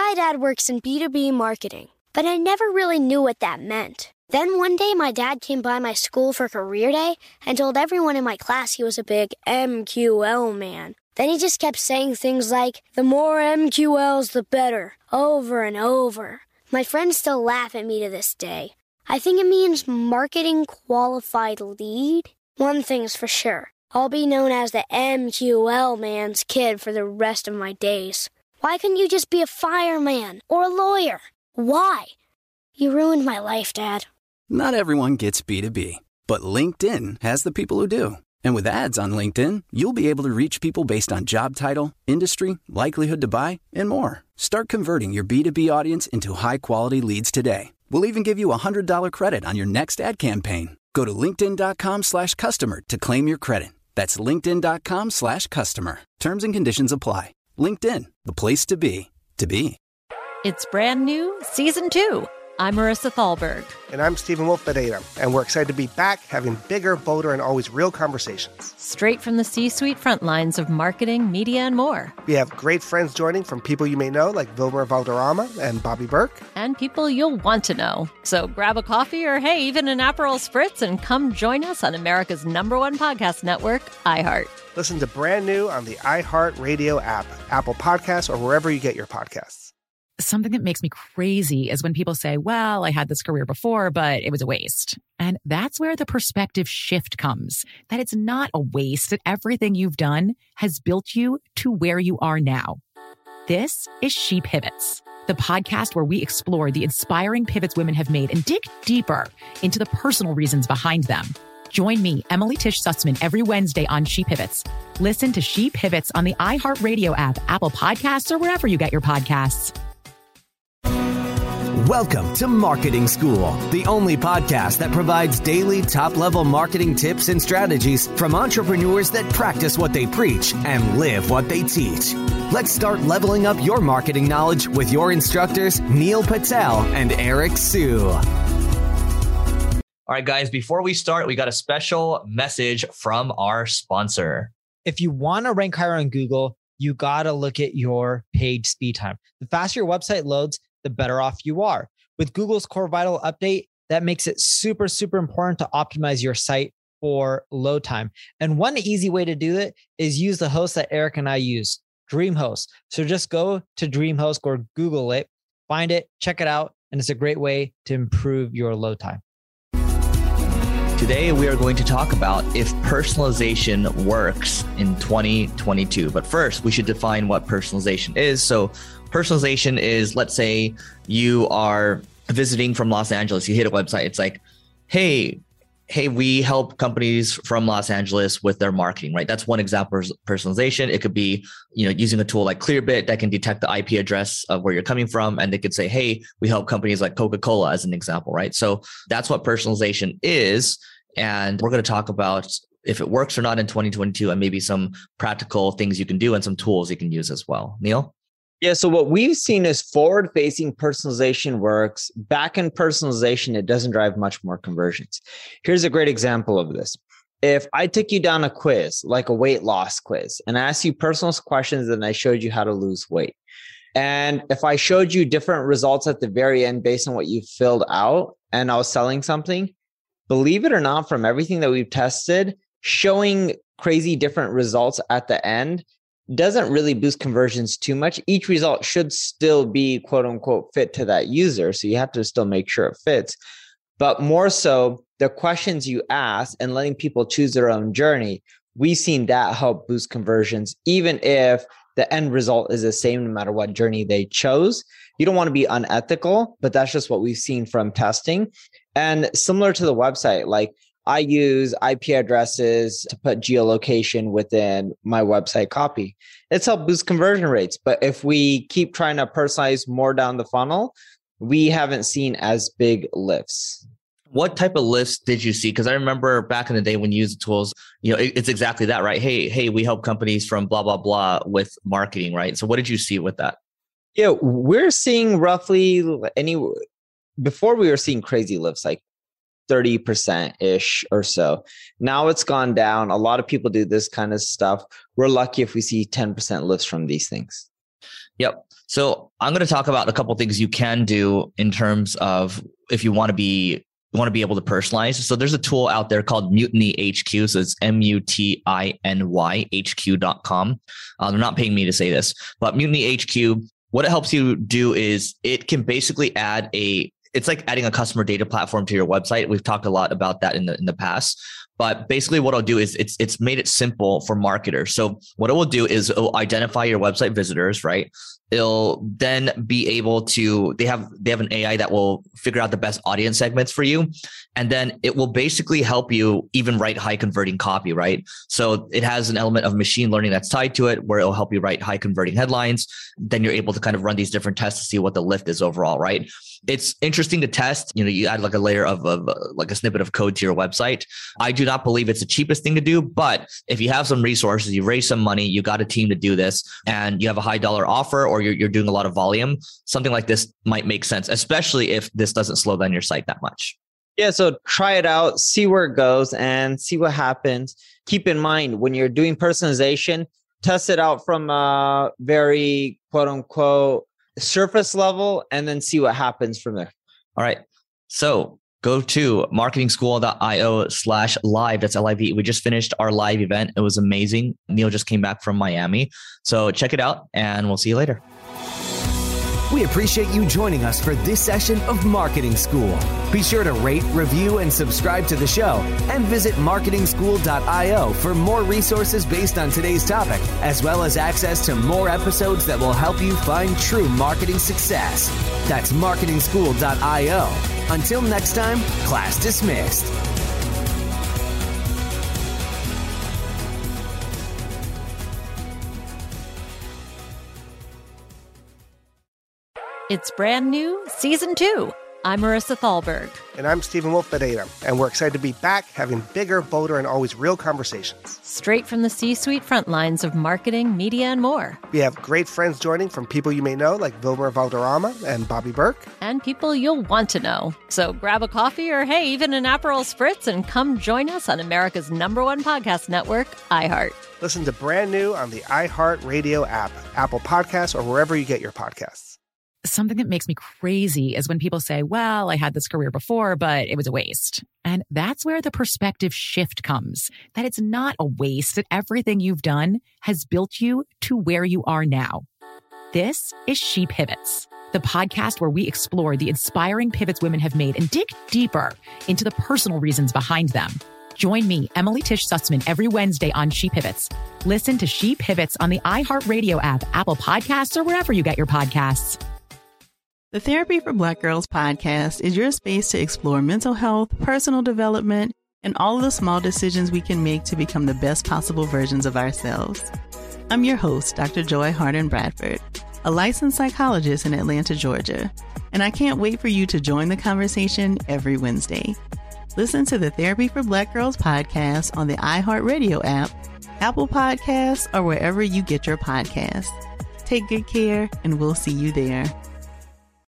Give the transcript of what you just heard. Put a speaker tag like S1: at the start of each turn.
S1: My dad works in B2B marketing, but I never really knew what that meant. Then one day, my dad came by my school for career day and told everyone in my class he was a big MQL man. Then he just kept saying things like, the more MQLs, the better, over and over. My friends still laugh at me to this day. I think it means marketing qualified lead. One thing's for sure, I'll be known as the MQL man's kid for the rest of my days. Why couldn't you just be a fireman or a lawyer? Why? You ruined my life, Dad.
S2: Not everyone gets B2B, but LinkedIn has the people who do. And with ads on LinkedIn, you'll be able to reach people based on job title, industry, likelihood to buy, and more. Start converting your B2B audience into high-quality leads today. We'll even give you a $100 credit on your next ad campaign. Go to linkedin.com/customer to claim your credit. That's linkedin.com/customer. Terms and conditions apply. LinkedIn, the place to be, to be.
S3: It's brand new, Season 2. I'm Marissa Thalberg.
S4: And I'm Stephen Wolf Pereira. And we're excited to be back having bigger, bolder, and always real conversations.
S3: Straight from the C-suite front lines of marketing, media, and more.
S4: We have great friends joining from people you may know, like Vilmer Valderrama and Bobby Burke.
S3: And people you'll want to know. So grab a coffee or, hey, even an Aperol Spritz and come join us on America's #1 podcast network, iHeart.
S4: Listen to Brand New on the iHeart Radio app, Apple Podcasts, or wherever you get your podcasts.
S5: Something that makes me crazy is when people say, well, I had this career before, but it was a waste. And that's where the perspective shift comes, that it's not a waste, that everything you've done has built you to where you are now. This is She Pivots, the podcast where we explore the inspiring pivots women have made and dig deeper into the personal reasons behind them. Join me, Emily Tish Sussman, every Wednesday on She Pivots. Listen to She Pivots on the iHeartRadio app, Apple Podcasts, or wherever you get your podcasts.
S6: Welcome to Marketing School, the only podcast that provides daily top-level marketing tips and strategies from entrepreneurs that practice what they preach and live what they teach. Let's start leveling up your marketing knowledge with your instructors, Neil Patel and Eric Sue.
S7: All right, guys, before we start, we got a special message from our sponsor.
S8: If you want to rank higher on Google, you got to look at your page speed time. The faster your website loads, the better off you are. With Google's Core Vital update, that makes it super, super important to optimize your site for load time. And one easy way to do it is use the host that Eric and I use, DreamHost. So just go to DreamHost or Google it, find it, check it out, and it's a great way to improve your load time.
S7: Today, we are going to talk about if personalization works in 2022. But first, we should define what personalization is. So personalization is, let's say you are visiting from Los Angeles, you hit a website. It's like, hey, we help companies from Los Angeles with their marketing, right? That's one example of personalization. It could be, using a tool like Clearbit that can detect the IP address of where you're coming from. And they could say, hey, we help companies like Coca-Cola as an example, right? So that's what personalization is. And we're going to talk about if it works or not in 2022 and maybe some practical things you can do and some tools you can use as well. Neil?
S9: Yeah, so what we've seen is forward-facing personalization works. Back-end personalization, it doesn't drive much more conversions. Here's a great example of this. If I took you down a quiz, like a weight loss quiz, and I asked you personal questions and I showed you how to lose weight. And if I showed you different results at the very end based on what you filled out and I was selling something, believe it or not, from everything that we've tested, showing crazy different results at the end doesn't really boost conversions too much. Each result should still be quote unquote fit to that user. So you have to still make sure it fits. But more so, the questions you ask and letting people choose their own journey, we've seen that help boost conversions, even if the end result is the same no matter what journey they chose. You don't want to be unethical, but that's just what we've seen from testing. And similar to the website, like I use IP addresses to put geolocation within my website copy. It's helped boost conversion rates. But if we keep trying to personalize more down the funnel, we haven't seen as big lifts.
S7: What type of lifts did you see? Because I remember back in the day when you used the tools, it's exactly that, right? Hey, we help companies from blah, blah, blah with marketing, right? So what did you see with that?
S9: Yeah, we're seeing roughly before we were seeing crazy lifts, like 30%-ish or so. Now it's gone down. A lot of people do this kind of stuff. We're lucky if we see 10% lifts from these things.
S7: Yep. So I'm going to talk about a couple of things you can do in terms of if you want to be able to personalize. So there's a tool out there called Mutiny HQ. So it's MUTINYHQ.com. They're not paying me to say this, but Mutiny HQ, what it helps you do is it can basically it's like adding a customer data platform to your website. We've talked a lot about that in the past. But basically what I'll do is it's made it simple for marketers. So what it will do is it'll identify your website visitors, right? It'll then be able to, they have an AI that will figure out the best audience segments for you. And then it will basically help you even write high converting copy, right? So it has an element of machine learning that's tied to it where it'll help you write high converting headlines. Then you're able to kind of run these different tests to see what the lift is overall, right? It's interesting to test. You add like a layer of like a snippet of code to your website. I do not believe it's the cheapest thing to do, but if you have some resources, you raise some money, you got a team to do this, and you have a high dollar offer, or you're doing a lot of volume, something like this might make sense, especially if this doesn't slow down your site that much.
S9: Yeah, so try it out, see where it goes, and see what happens. Keep in mind, when you're doing personalization, test it out from a very quote unquote surface level, and then see what happens from there.
S7: All right. So go to marketingschool.io/live. That's LIVE. We just finished our live event. It was amazing. Neil just came back from Miami. So check it out and we'll see you later.
S6: We appreciate you joining us for this session of Marketing School. Be sure to rate, review, and subscribe to the show, and visit marketingschool.io for more resources based on today's topic, as well as access to more episodes that will help you find true marketing success. That's marketingschool.io. Until next time, class dismissed.
S3: It's brand new, Season 2. I'm Marissa Thalberg.
S4: And I'm Stephen Wolf Pereira. And we're excited to be back having bigger, bolder, and always real conversations.
S3: Straight from the C-suite front lines of marketing, media, and more.
S4: We have great friends joining from people you may know, like Wilmer Valderrama and Bobby Burke.
S3: And people you'll want to know. So grab a coffee or, hey, even an Aperol Spritz and come join us on America's #1 podcast network, iHeart.
S4: Listen to brand new on the iHeart Radio app, Apple Podcasts, or wherever you get your podcasts.
S5: Something that makes me crazy is when people say, well, I had this career before, but it was a waste. And that's where the perspective shift comes, that it's not a waste, that everything you've done has built you to where you are now. This is She Pivots, the podcast where we explore the inspiring pivots women have made and dig deeper into the personal reasons behind them. Join me, Emily Tish Sussman, every Wednesday on She Pivots. Listen to She Pivots on the iHeartRadio app, Apple Podcasts, or wherever you get your podcasts.
S10: The Therapy for Black Girls podcast is your space to explore mental health, personal development, and all of the small decisions we can make to become the best possible versions of ourselves. I'm your host, Dr. Joy Harden Bradford, a licensed psychologist in Atlanta, Georgia, and I can't wait for you to join the conversation every Wednesday. Listen to the Therapy for Black Girls podcast on the iHeartRadio app, Apple Podcasts, or wherever you get your podcasts. Take good care, and we'll see you there.